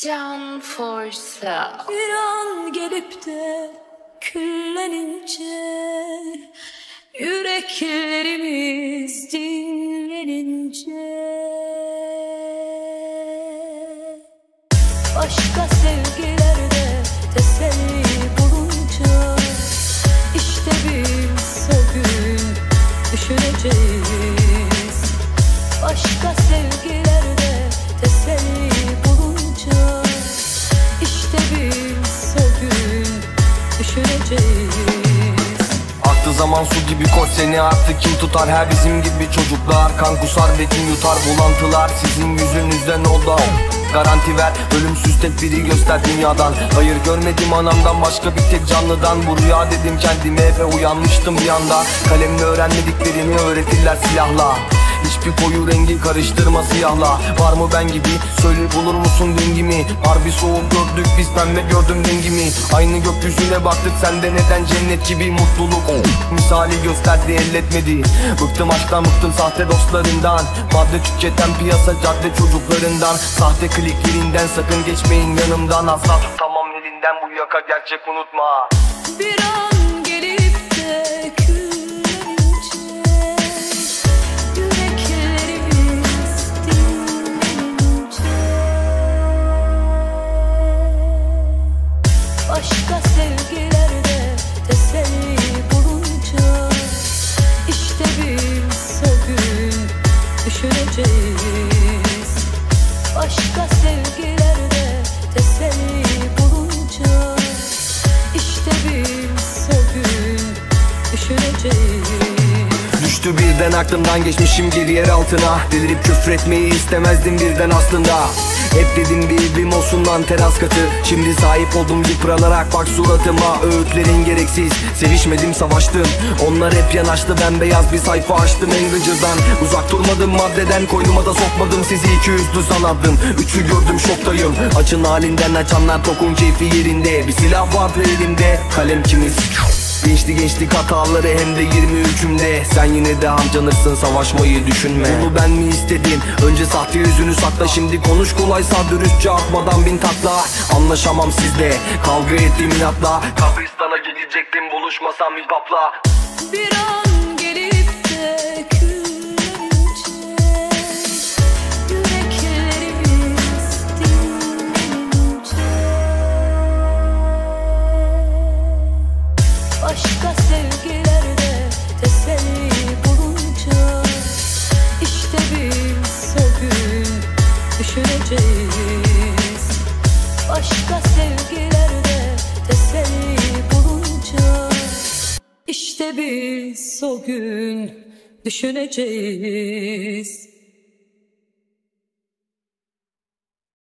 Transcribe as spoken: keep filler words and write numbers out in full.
Can Forsa. Bir an gelip de küllenince, yüreklerimiz dinlenince, başka sevgilerde teselli bulunca, işte biz o gün düşüneceğiz. Başka sevgilerde teselli bulunca, işte biz o gün düşüneceğiz. Aktı zaman su gibi koç, seni artık kim tutar? Her bizim gibi çocuklar kan kusar ve kim yutar? Bulantılar sizin yüzünüzden oldu. Garanti ver, ölümsüz tek biri göster dünyadan. Hayır görmedim anamdan, başka bir tek canlıdan. Bu rüya dedim kendime ve uyanmıştım bir anda. Kalemle öğrenmediklerimi öğretirler silahla. Hiçbir koyu rengi karıştırma siyahla. Var mı ben gibi? Söyle bulur musun dengimi? Harbi soğuk gördük biz, pembe gördüm dengimi. Aynı gökyüzüne baktık, sende neden cennet gibi mutluluk misali gösterdi, elletmedi. Bıktım aşktan, bıktım sahte dostlarından. Madde tüketen piyasa cadde çocuklarından. Sahte kliklerinden sakın geçmeyin yanımdan. Asla tutamam elinden bu yaka, gerçek unutma. Bir an gelip de küllenince, yüreklerimiz dinlenince, başka sevgilerde teselli bulunca, işte biz o gün düşüneceğiz. Başka sevgilerde teselli bulunca, işte biz o gün düşüneceğiz. Düştü birden aklımdan, geçmişim geri yer altına. Delirip küfretmeyi istemezdim birden aslında. Hep dedim bir evim olsun lan teras katı. Şimdi sahip oldum yıpranarak bak suratıma. Öğütlerin gereksiz, sevişmedim savaştım. Onlar hep yanaştı, ben beyaz bir sayfa açtım en gıcırdan. Uzak durmadım maddeden, koynuma da sokmadım sizi. iki yüzlü sanardım, üçü gördüm şoktayım. Açın halinden açanlar tokun keyfi yerinde. Bir silah vardı elimde, kalem kimiz? Gençli gençlik hataları hem de yirmi üçümde. Sen yine de harcanırsın, savaşmayı düşünme. Bunu ben mi istedim? Önce sahte yüzünü sakla, şimdi konuş kolaysa dürüstçe atmadan bin takla. Anlaşamam sizle, kavga ettim inatla. Kabristan'a gidecektim, buluşmasam bir papla. Bir an gelip de küllenince, yüreklerimiz dinlenince, başka sevgilerde teselli bulunca, işte biz o gün düşüneceğiz. Başka sevgilerde teselli bulunca, işte biz o gün düşüneceğiz.